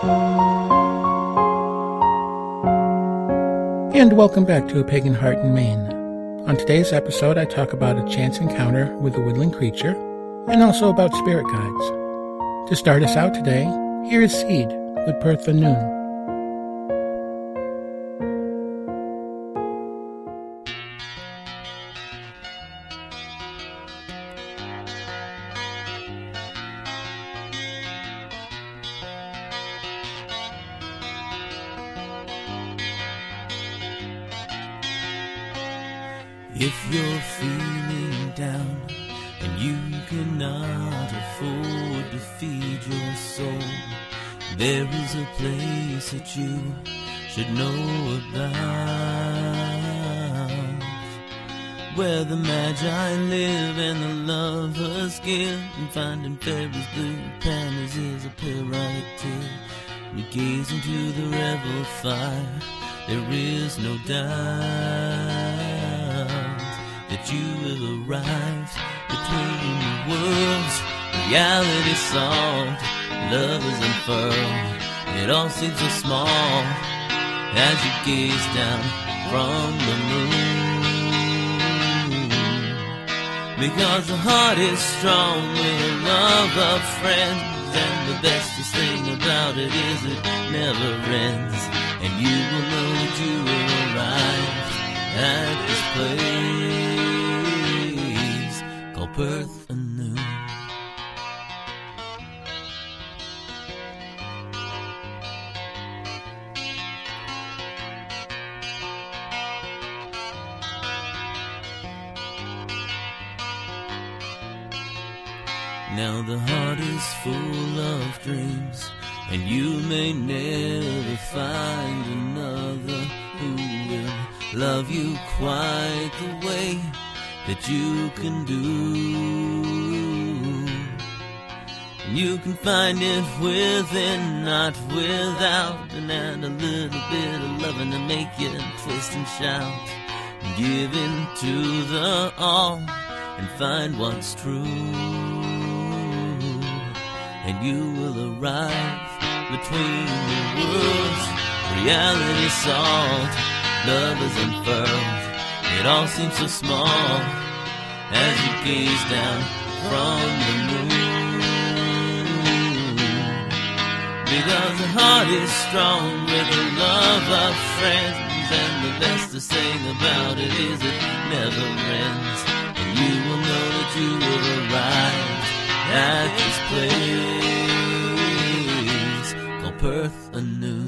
And welcome back to A Pagan Heart in Maine. On today's episode, I talk about a chance encounter with a woodland creature, and also about spirit guides. To start us out today, here is Seed with Perth Noon. If you're feeling down and you cannot afford to feed your soul, there is a place that you should know about, where the magi live and the lovers give, and finding fairies blue panties is a periodic tale. You gaze into the revel fire, there is no doubt that you have arrived between the worlds. Reality solved, love is unfurled. It all seems so small as you gaze down from the moon, because the heart is strong with the love of friends, and the bestest thing about it is it never ends. And you will know that you will arrive at this place called Perth anew. Now the heart is full of dreams, and you may never find another who will love you quite the way that you can do. And you can find it within, not without, and add a little bit of loving to make you twist and shout, and give in to the all and find what's true. And you will arrive between the worlds. Reality solved, love is unfurled. It all seems so small as you gaze down from the moon, because the heart is strong with the love of friends, and the bestest thing about it is it never ends. And you will know that you will arrive at this place called Perth anew.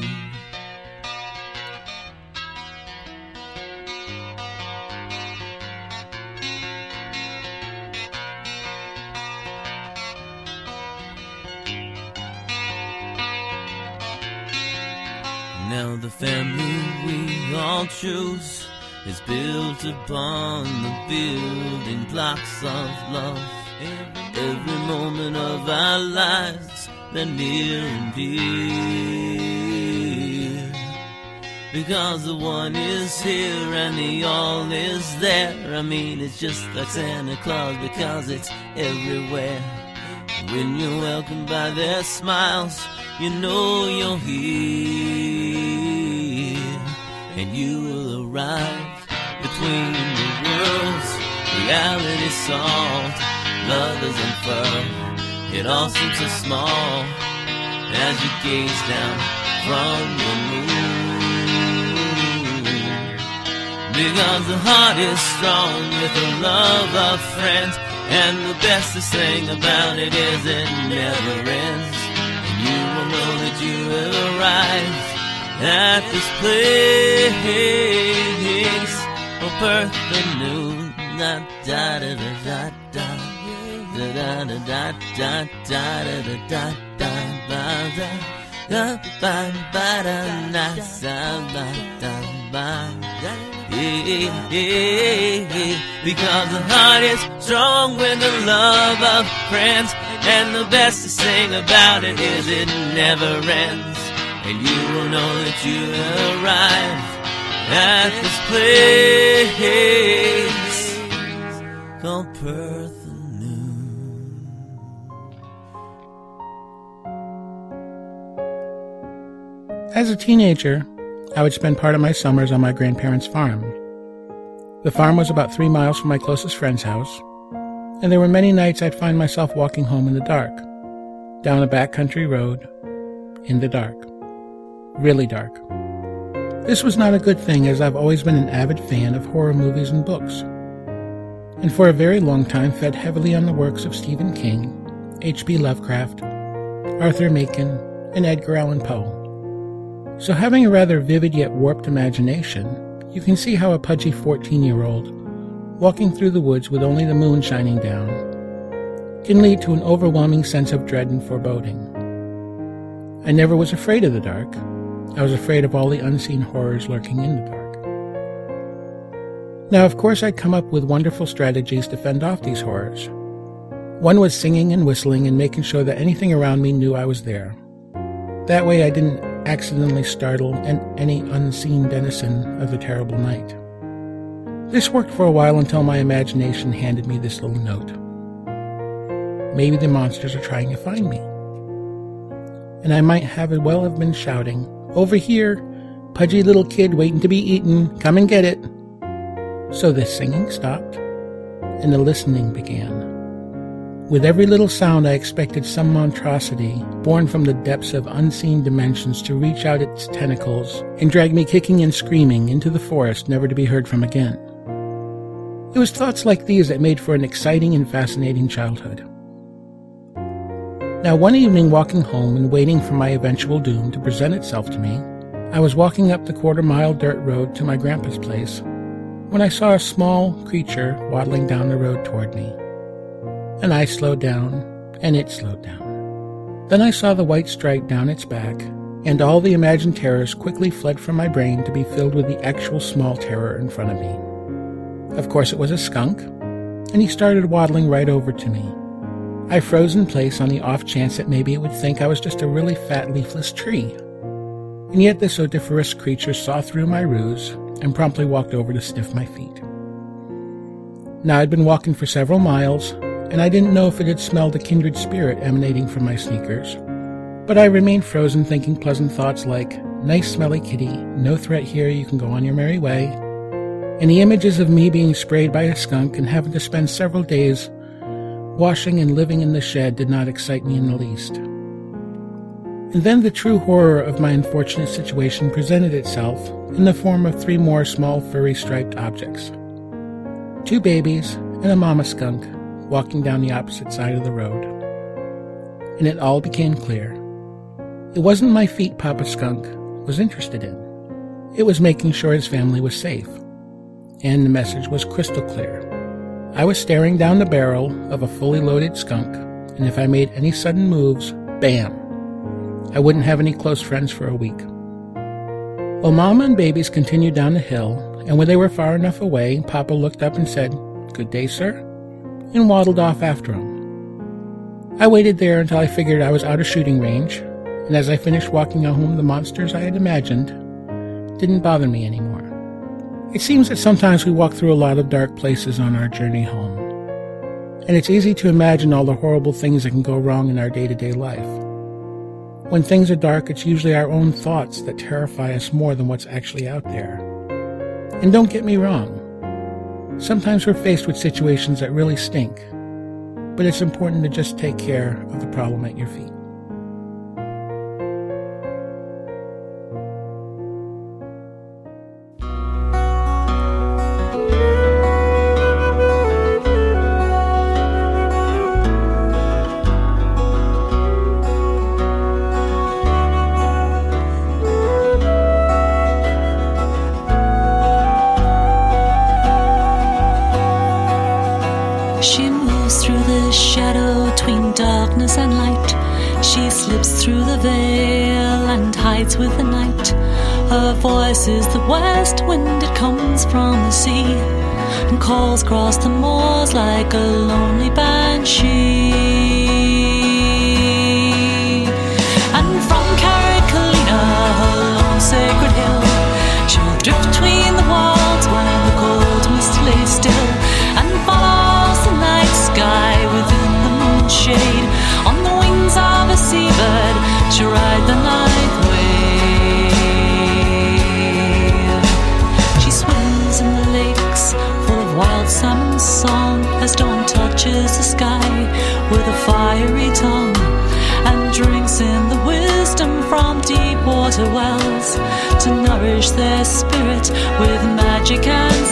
Now the family we all choose is built upon the building blocks of love. Every moment of our lives, they're near and dear, because the one is here and the all is there. I mean, it's just like Santa Claus, because it's everywhere. When you're welcomed by their smiles, you know you're here, and you will arrive between the worlds. Reality solved, love is unfurled. It all seems so small as you gaze down from the moon, because the heart is strong with the love of friends, and the bestest thing about it is it never ends. And you will know that you have arrived at this place for Perth anew. Da da da da da da da da da da da da da because the heart is strong with the love of friends, and the bestest thing about it is it never ends. And you will know that you arrived at this place called Perth anew. As a teenager, I would spend part of my summers on my grandparents' farm. The farm was about 3 miles from my closest friend's house, and there were many nights I'd find myself walking home in the dark, down a backcountry road, in the dark. Really dark. This was not a good thing, as I've always been an avid fan of horror movies and books, and for a very long time fed heavily on the works of Stephen King, H.P. Lovecraft, Arthur Machen, and Edgar Allan Poe. So having a rather vivid yet warped imagination, you can see how a pudgy 14-year-old, walking through the woods with only the moon shining down, can lead to an overwhelming sense of dread and foreboding. I never was afraid of the dark. I was afraid of all the unseen horrors lurking in the dark. Now, of course, I'd come up with wonderful strategies to fend off these horrors. One was singing and whistling and making sure that anything around me knew I was there. That way I didn't accidentally startle any unseen denizen of the terrible night. This worked for a while until my imagination handed me this little note. Maybe the monsters are trying to find me. And I might have been shouting, "Over here, pudgy little kid waiting to be eaten, come and get it." So the singing stopped, and the listening began. With every little sound, I expected some monstrosity, born from the depths of unseen dimensions, to reach out its tentacles and drag me kicking and screaming into the forest, never to be heard from again. It was thoughts like these that made for an exciting and fascinating childhood. Now, one evening, walking home and waiting for my eventual doom to present itself to me, I was walking up the quarter-mile dirt road to my grandpa's place when I saw a small creature waddling down the road toward me. And I slowed down, and it slowed down. Then I saw the white stripe down its back, and all the imagined terrors quickly fled from my brain to be filled with the actual small terror in front of me. Of course, it was a skunk, and he started waddling right over to me. I froze in place on the off chance that maybe it would think I was just a really fat leafless tree. And yet this odoriferous creature saw through my ruse and promptly walked over to sniff my feet. Now I'd been walking for several miles, and I didn't know if it had smelled a kindred spirit emanating from my sneakers, but I remained frozen, thinking pleasant thoughts like, "Nice smelly kitty, no threat here, you can go on your merry way," and the images of me being sprayed by a skunk and having to spend several days washing and living in the shed did not excite me in the least. And then the true horror of my unfortunate situation presented itself in the form of 3 more small furry striped objects. 2 babies and a mama skunk walking down the opposite side of the road. And it all became clear. It wasn't my feet Papa Skunk was interested in. It was making sure his family was safe. And the message was crystal clear. I was staring down the barrel of a fully loaded skunk, and if I made any sudden moves, bam! I wouldn't have any close friends for a week. Well, Mama and babies continued down the hill, and when they were far enough away, Papa looked up and said, "Good day, sir," and waddled off after him. I waited there until I figured I was out of shooting range, and as I finished walking home, the monsters I had imagined didn't bother me anymore. It seems that sometimes we walk through a lot of dark places on our journey home, and it's easy to imagine all the horrible things that can go wrong in our day-to-day life. When things are dark, it's usually our own thoughts that terrify us more than what's actually out there. And don't get me wrong, sometimes we're faced with situations that really stink, but it's important to just take care of the problem at your feet. She moves through the shadow between darkness and light. She slips through the veil and hides with the night. Her voice is the west wind, it comes from the sea and calls across the moors like a lonely banshee. And from Carricolina, her lone sacred hill, she'll drift between the walls when the cold mist lays still and follows the night sky within the moonshade. On the wings of a seabird, she'll ride the night wave. wild salmon song as dawn touches the sky with a fiery tongue, and drinks in the wisdom from deep water wells to nourish their spirit with magic and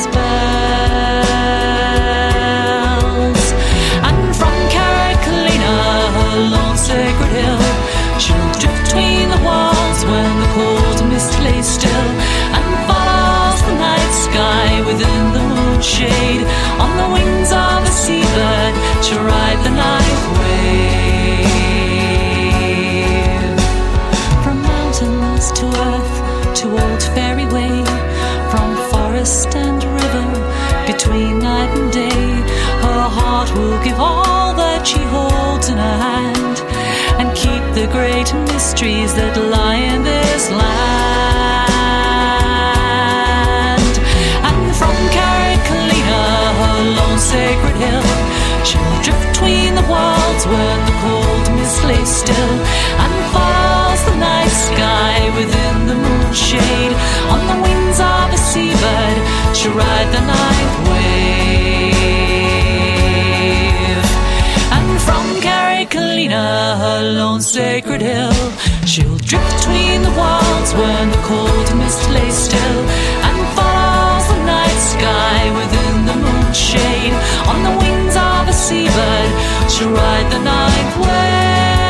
spells. And from Caracalina, her lone sacred hill, she'll drift between the walls when the cold mist lays still, and follows the night sky within the moonshade on the wings of a seabird to ride the night wave. From mountains to earth, to old fairy way, from forest and river, between night and day, her heart will give all that she holds in her hand, and keep the great mysteries that lie in this land. And from Caracalina, her lone sacred hill, she'll drift between the worlds when the cold mist lays still, and follows the night sky within the moonshade on the wings of a seabird to ride the night wave. And from Caracalina, her lone sacred hill, she'll drift between the worlds when the cold mist lays still, and follows the night sky within the moonshade on the wings of a seabird to ride the night wave.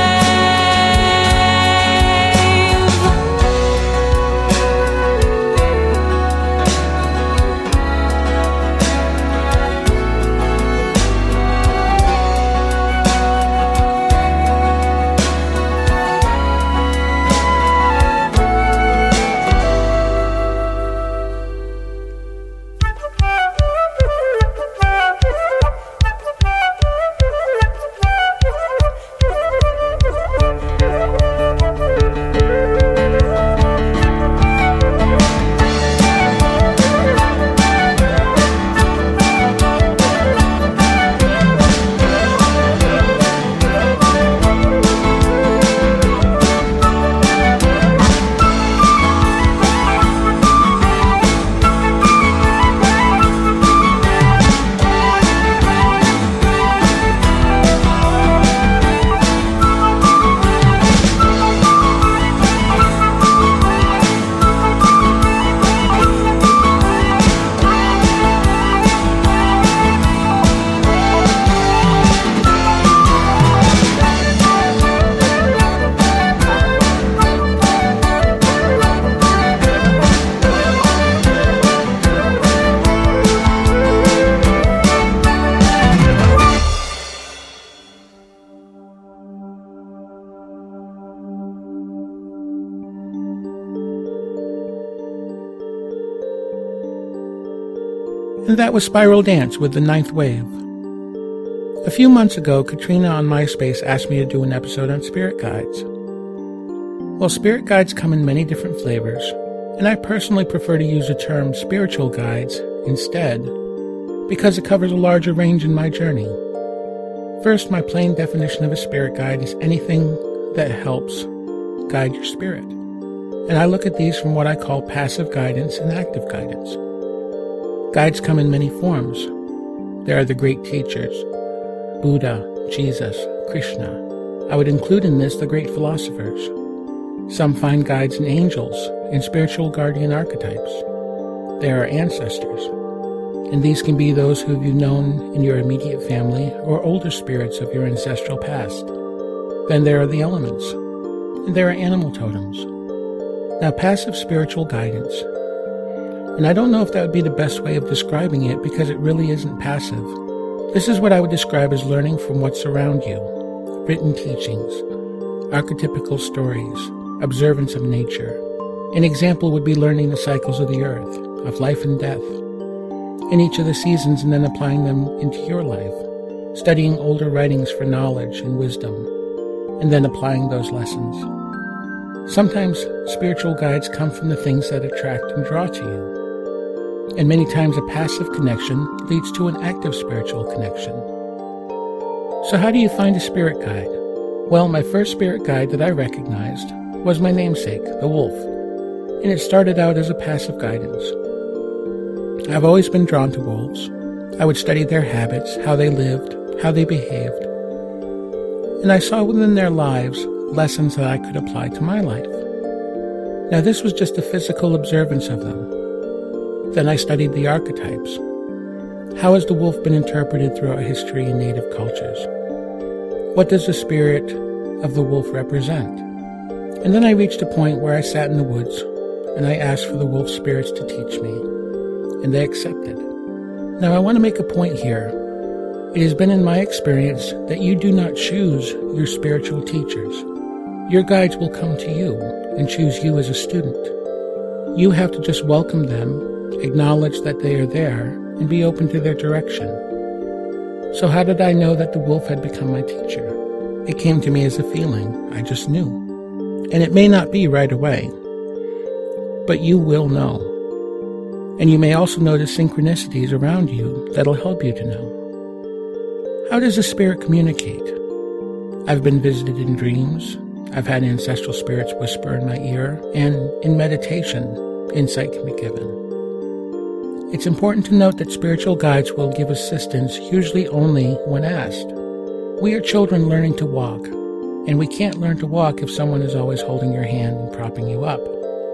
And that was Spiral Dance with The Ninth Wave. A few months ago, Katrina on MySpace asked me to do an episode on spirit guides. Well, spirit guides come in many different flavors, and I personally prefer to use the term spiritual guides instead, because it covers a larger range in my journey. First, my plain definition of a spirit guide is anything that helps guide your spirit. And I look at these from what I call passive guidance and active guidance. Guides come in many forms. There are the great teachers, Buddha, Jesus, Krishna. I would include in this the great philosophers. Some find guides in angels and spiritual guardian archetypes. There are ancestors, and these can be those who you've known in your immediate family or older spirits of your ancestral past. Then there are the elements, and there are animal totems. Now, passive spiritual guidance. And I don't know if that would be the best way of describing it because it really isn't passive. This is what I would describe as learning from what's around you. Written teachings, archetypical stories, observance of nature. An example would be learning the cycles of the earth, of life and death, in each of the seasons, and then applying them into your life. Studying older writings for knowledge and wisdom, and then applying those lessons. Sometimes spiritual guides come from the things that attract and draw to you. And many times a passive connection leads to an active spiritual connection. So how do you find a spirit guide? Well, my first spirit guide that I recognized was my namesake, the wolf, and it started out as a passive guidance. I've always been drawn to wolves. I would study their habits, how they lived, how they behaved, and I saw within their lives lessons that I could apply to my life. Now, this was just a physical observance of them. Then I studied the archetypes. How has the wolf been interpreted throughout history in native cultures? What does the spirit of the wolf represent? And then I reached a point where I sat in the woods and I asked for the wolf spirits to teach me, and they accepted. Now, I want to make a point here. It has been in my experience that you do not choose your spiritual teachers. Your guides will come to you and choose you as a student. You have to just welcome them, acknowledge that they are there, and be open to their direction. So how did I know that the wolf had become my teacher? It came to me as a feeling. I just knew. And it may not be right away, but you will know. And you may also notice synchronicities around you that'll help you to know. How does a spirit communicate? I've been visited in dreams. I've had ancestral spirits whisper in my ear, and in meditation, insight can be given. It's important to note that spiritual guides will give assistance usually only when asked. We are children learning to walk, and we can't learn to walk if someone is always holding your hand and propping you up.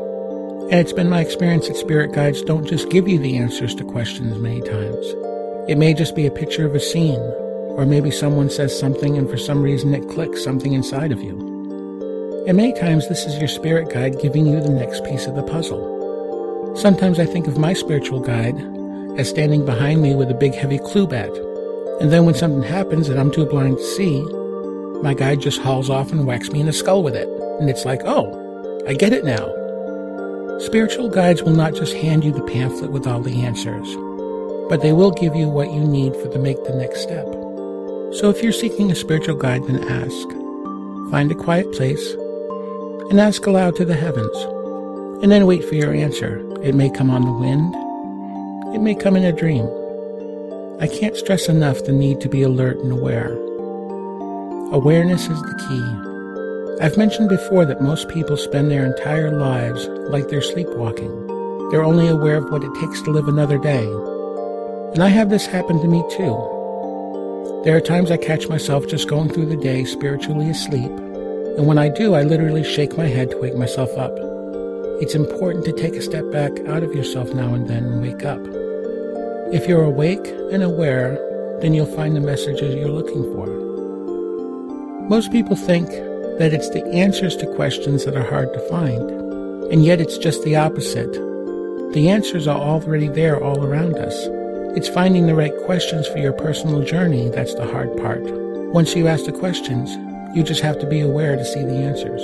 And it's been my experience that spirit guides don't just give you the answers to questions many times. It may just be a picture of a scene, or maybe someone says something and for some reason it clicks something inside of you. And many times this is your spirit guide giving you the next piece of the puzzle. Sometimes I think of my spiritual guide as standing behind me with a big heavy clue bat. And then when something happens that I'm too blind to see, my guide just hauls off and whacks me in the skull with it. And it's like, oh, I get it now. Spiritual guides will not just hand you the pamphlet with all the answers, but they will give you what you need to make the next step. So if you're seeking a spiritual guide, then ask. Find a quiet place and ask aloud to the heavens. And then wait for your answer. It may come on the wind. It may come in a dream. I can't stress enough the need to be alert and aware. Awareness is the key. I've mentioned before that most people spend their entire lives like they're sleepwalking. They're only aware of what it takes to live another day. And I have this happen to me too. There are times I catch myself just going through the day spiritually asleep, and when I do, I literally shake my head to wake myself up. It's important to take a step back out of yourself now and then and wake up. If you're awake and aware, then you'll find the messages you're looking for. Most people think that it's the answers to questions that are hard to find, and yet it's just the opposite. The answers are already there all around us. It's finding the right questions for your personal journey that's the hard part. Once you ask the questions, you just have to be aware to see the answers.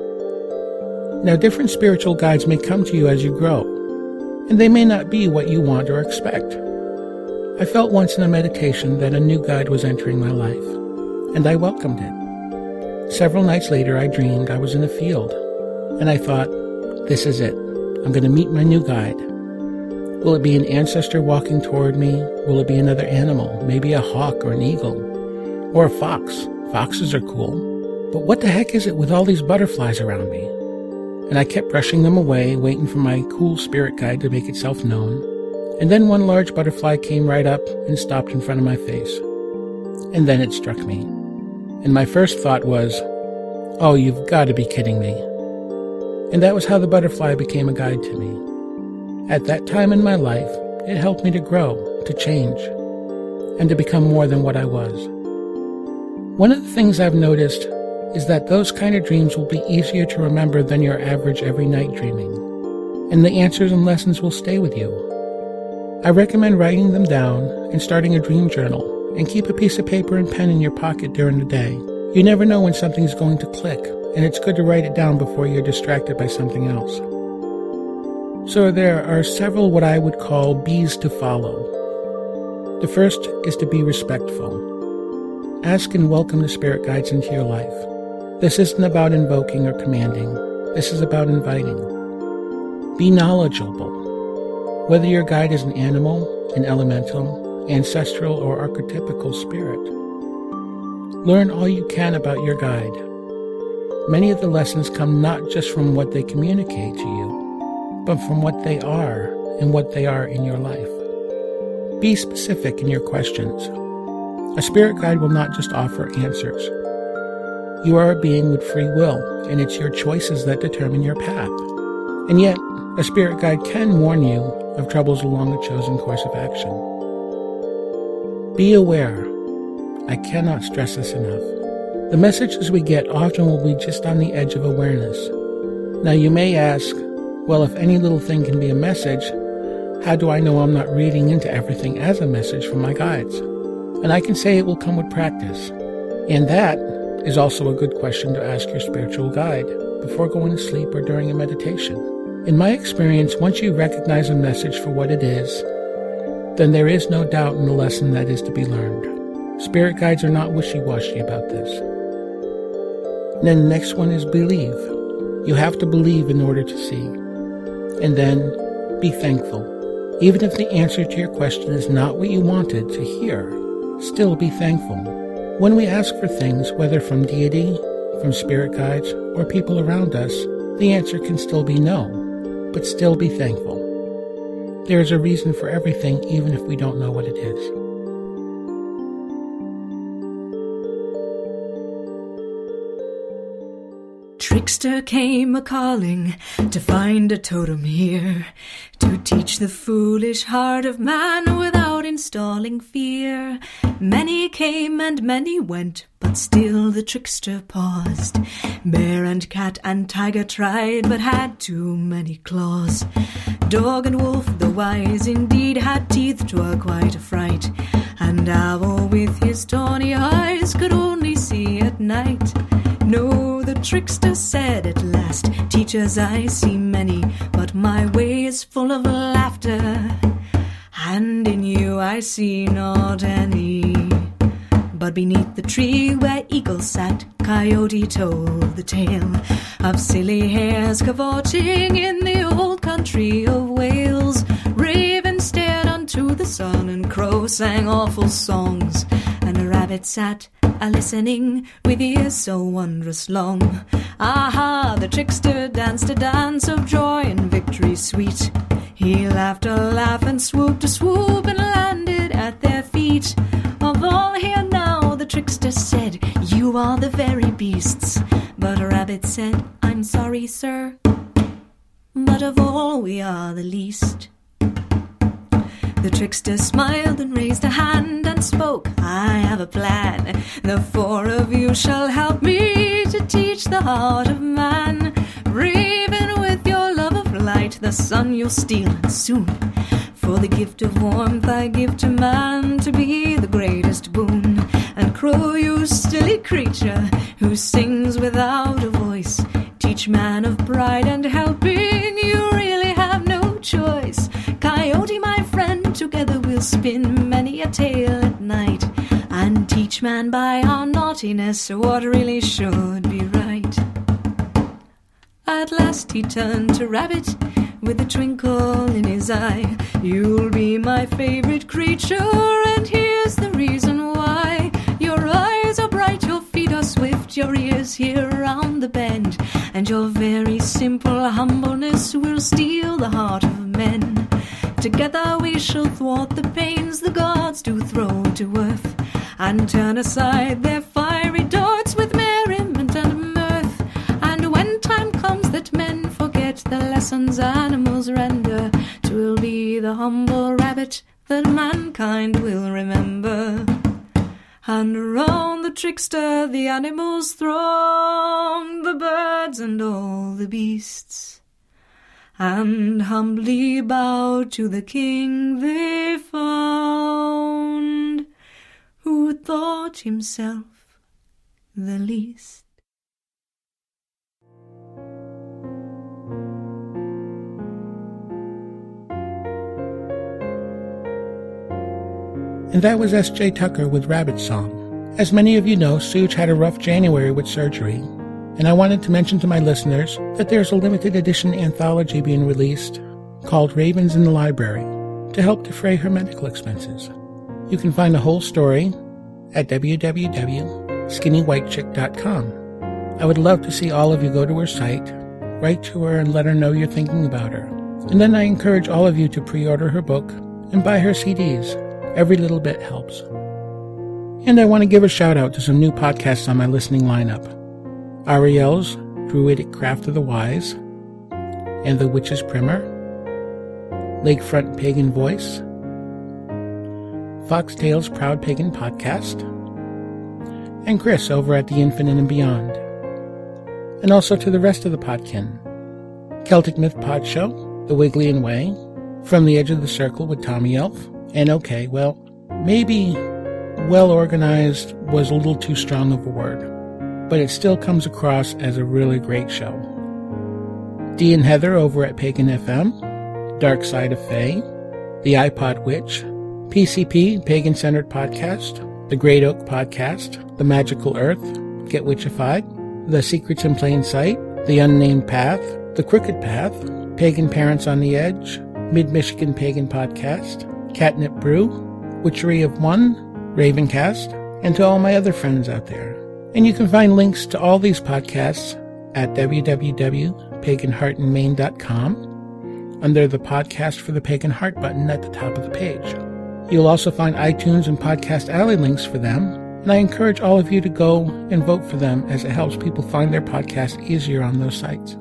Now, different spiritual guides may come to you as you grow, and they may not be what you want or expect. I felt once in a meditation that a new guide was entering my life, and I welcomed it. Several nights later, I dreamed I was in a field, and I thought, this is it. I'm going to meet my new guide. Will it be an ancestor walking toward me? Will it be another animal, maybe a hawk or an eagle? Or a fox? Foxes are cool. But what the heck is it with all these butterflies around me? And I kept brushing them away, waiting for my cool spirit guide to make itself known. And then one large butterfly came right up and stopped in front of my face. And then it struck me. And my first thought was, oh, you've got to be kidding me. And that was how the butterfly became a guide to me. At that time in my life, it helped me to grow, to change, and to become more than what I was. One of the things I've noticed is that those kind of dreams will be easier to remember than your average every night dreaming, and the answers and lessons will stay with you. I recommend writing them down and starting a dream journal, and keep a piece of paper and pen in your pocket during the day. You never know when something's going to click, and it's good to write it down before you're distracted by something else. So there are several what I would call B's to follow. The first is to be respectful. Ask and welcome the spirit guides into your life. This isn't about invoking or commanding. This is about inviting. Be knowledgeable. Whether your guide is an animal, an elemental, ancestral, or archetypical spirit. Learn all you can about your guide. Many of the lessons come not just from what they communicate to you, but from what they are and what they are in your life. Be specific in your questions. A spirit guide will not just offer answers. You are a being with free will, and it's your choices that determine your path. And yet, a spirit guide can warn you of troubles along a chosen course of action. Be aware. I cannot stress this enough. The messages we get often will be just on the edge of awareness. Now you may ask, well, if any little thing can be a message, how do I know I'm not reading into everything as a message from my guides? And I can say it will come with practice. And that is also a good question to ask your spiritual guide before going to sleep or during a meditation. In my experience, once you recognize a message for what it is, then there is no doubt in the lesson that is to be learned. Spirit guides are not wishy-washy about this. And then the next one is believe. You have to believe in order to see. And then be thankful. Even if the answer to your question is not what you wanted to hear, still be thankful. When we ask for things, whether from deity, from spirit guides, or people around us, the answer can still be no, but still be thankful. There is a reason for everything, even if we don't know what it is. Trickster came a-calling to find a totem here, to teach the foolish heart of man without installing fear. Many came and many went, but still the trickster paused. Bear and cat and tiger tried, but had too many claws. Dog and wolf, the wise indeed, had teeth 'twere quite a fright. And owl with his tawny eyes could only see at night. No, the trickster said at last, teachers I see many, but my way is full of laughter, and in you I see not any. But beneath the tree where eagle sat, Coyote told the tale of silly hares cavorting in the old country of Wales. Raven stared unto the sun, and crow sang awful songs, and a rabbit sat a-listening with ears so wondrous long. Aha, the trickster danced a dance of joy and victory sweet. He laughed a laugh and swooped a swoop and landed at their feet. Of all here now, the trickster said, you are the very beasts. But a rabbit said, I'm sorry, sir, but of all we are the least. The trickster smiled and raised a hand and spoke, I have a plan. The four of you shall help me to teach the heart of man. Raven, with your love of light, the sun you'll steal soon. For the gift of warmth I give to man, to be the greatest boon. And crow, you silly creature, who sings without a voice, teach man of pride and helping, you really have no choice. Coyote, my friend, together we'll spin many a tale at night, and teach man by our naughtiness what really should be right. At last he turned to Rabbit with a twinkle in his eye. You'll be my favorite creature, and here's the reason why. Your eyes are bright, your feet are swift, your ears hear round the bend, and your very simple humbleness will steal the heart of men. Together we shall thwart the pains the gods do throw to earth, and turn aside their fiery darts with merriment and mirth. And when time comes that men forget the lessons animals render, 'twill be the humble rabbit that mankind will remember. And around the trickster the animals throng, the birds and all the beasts, and humbly bowed to the king they found, who thought himself the least. And that was S.J. Tucker with Rabbit Song. As many of you know, Suj had a rough January with surgery, and I wanted to mention to my listeners that there's a limited edition anthology being released called Ravens in the Library to help defray her medical expenses. You can find the whole story at www.skinnywhitechick.com. I would love to see all of you go to her site, write to her, and let her know you're thinking about her. And then I encourage all of you to pre-order her book and buy her CDs. Every little bit helps. And I want to give a shout out to some new podcasts on my listening lineup. Ariel's Druidic Craft of the Wise and The Witch's Primer, Lakefront Pagan Voice, Foxtail's Proud Pagan Podcast, and Chris over at The Infinite and Beyond. And also to the rest of the podkin. Celtic Myth Pod Show, The Wigglian Way, From the Edge of the Circle with Tommy Elf, and okay, well, maybe well-organized was a little too strong of a word, but it still comes across as a really great show. Dee and Heather over at Pagan FM, Dark Side of Fae, The iPod Witch, PCP, Pagan-Centered Podcast, The Great Oak Podcast, The Magical Earth, Get Witchified, The Secrets in Plain Sight, The Unnamed Path, The Crooked Path, Pagan Parents on the Edge, Mid-Michigan Pagan Podcast, Catnip Brew, Witchery of One, Ravencast, and to all my other friends out there. And you can find links to all these podcasts at www.paganheartandmain.com under the Podcast for the Pagan Heart button at the top of the page. You'll also find iTunes and Podcast Alley links for them, and I encourage all of you to go and vote for them as it helps people find their podcast easier on those sites.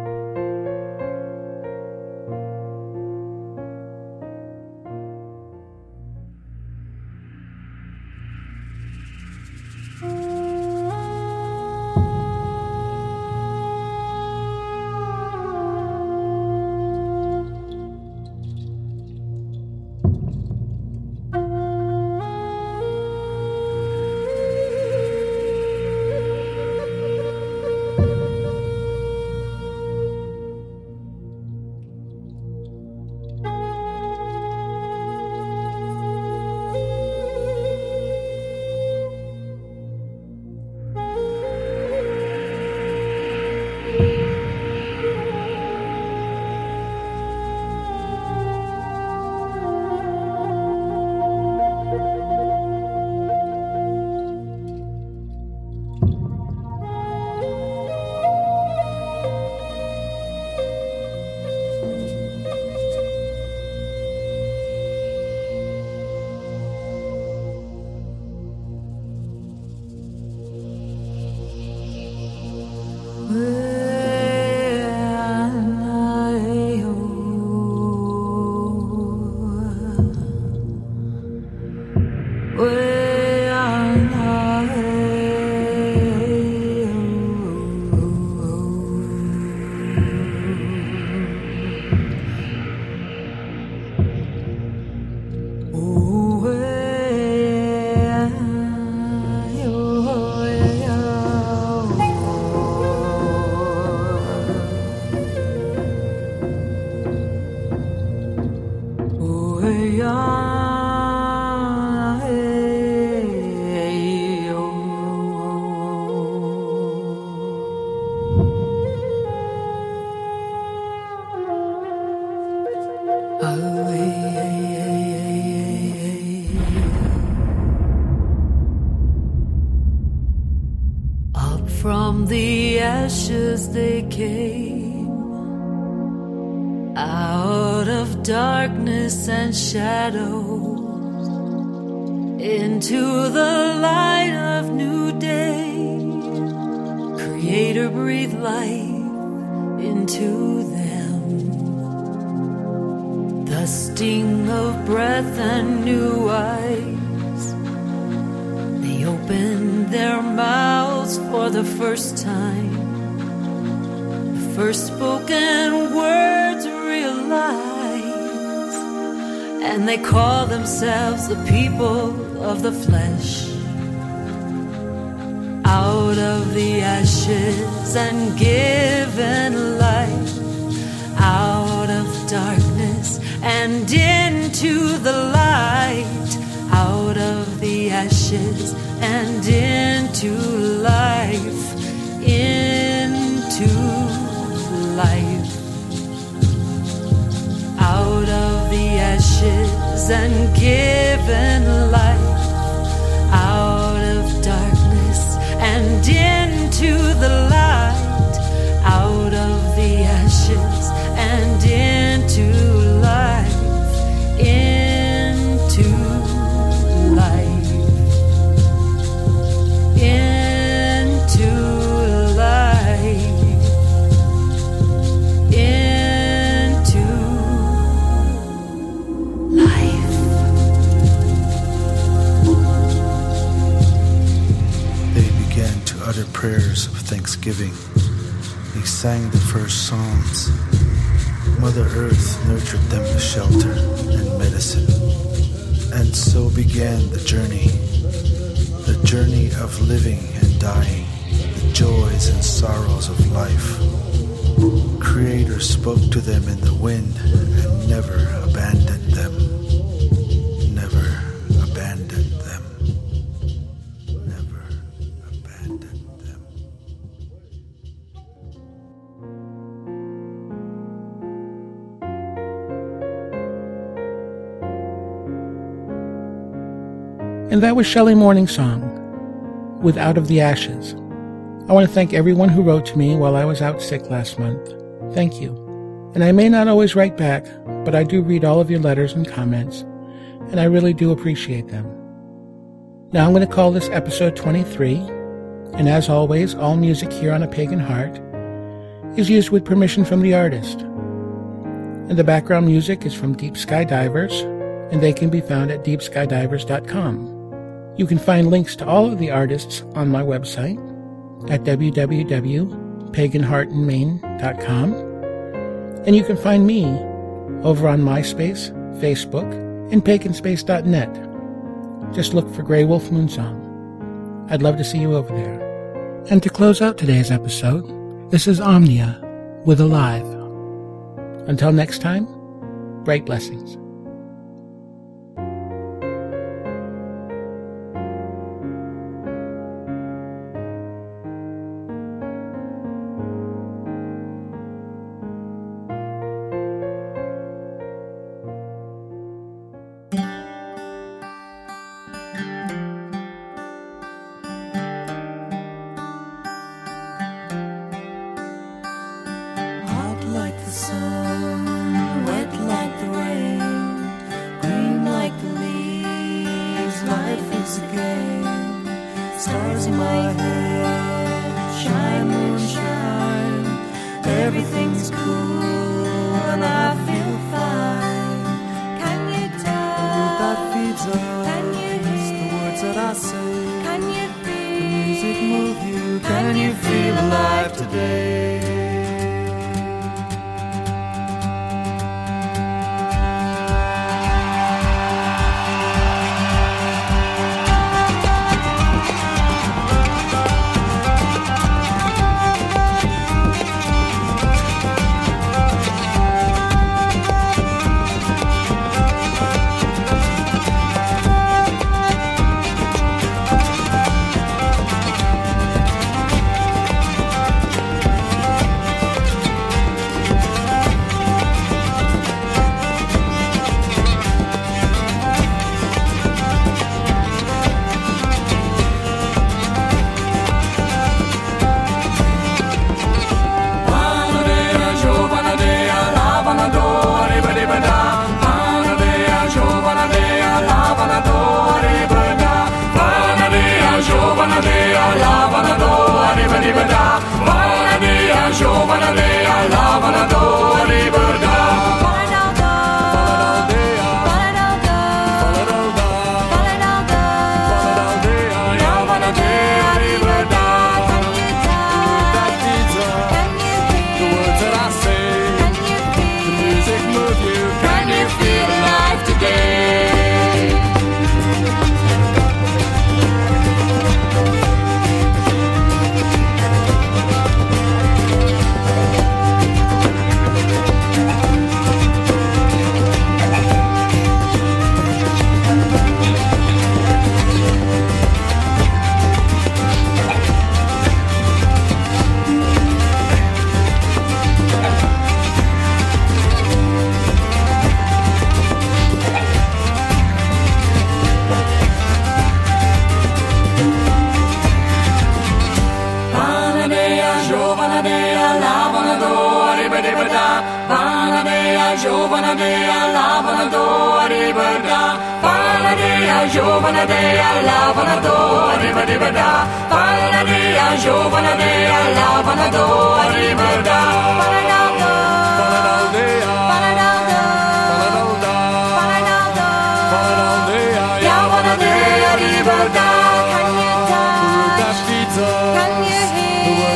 From the ashes they came, out of darkness and shadows, into the light of new day. Creator breathed life into them, the sting of breath and new eyes. They opened their mouths for the first time. The first spoken words realized, and they call themselves the people of the flesh. Out of the ashes and given light, out of darkness and into the light, out of the ashes and into life, into life. Out of the ashes and given life, out of darkness and into the light, out of the ashes and into life, into thanksgiving. They sang the first psalms. Mother Earth nurtured them with shelter and medicine. And so began the journey of living and dying, the joys and sorrows of life. Creator spoke to them in the wind and never abandoned them. Never abandoned them. Never abandoned them. And that was Shelley Morningsong with Out of the Ashes. I want to thank everyone who wrote to me while I was out sick last month. Thank you. And I may not always write back, but I do read all of your letters and comments, and I really do appreciate them. Now I'm going to call this episode 23, and as always, all music here on A Pagan Heart is used with permission from the artist. And the background music is from Deep Sky Divers, and they can be found at deepskydivers.com. You can find links to all of the artists on my website at www.paganheartandmaine.com. And you can find me over on MySpace, Facebook, and paganspace.net. Just look for Grey Wolf Moonsong. I'd love to see you over there. And to close out today's episode, this is Omnia with Alive. Until next time, bright blessings. Stars in my head, shine, moonshine. Everything's cool and I feel fine. Can you tell? That feeds us. Can you It's the words that I say. Can you The feel? music move you. Can you feel alive today? Giovanadea, lavanado, arriba-di-ba-da. Paladea, Giovanadea, lavanado, arriba-da. Paladaldo, Paladaldea, Paladaldo, Paladalda, Paladaldo, Paladaldea, Yavanadea, arriba-da. Can you tell? That pizza, Can you the hear?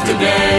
together.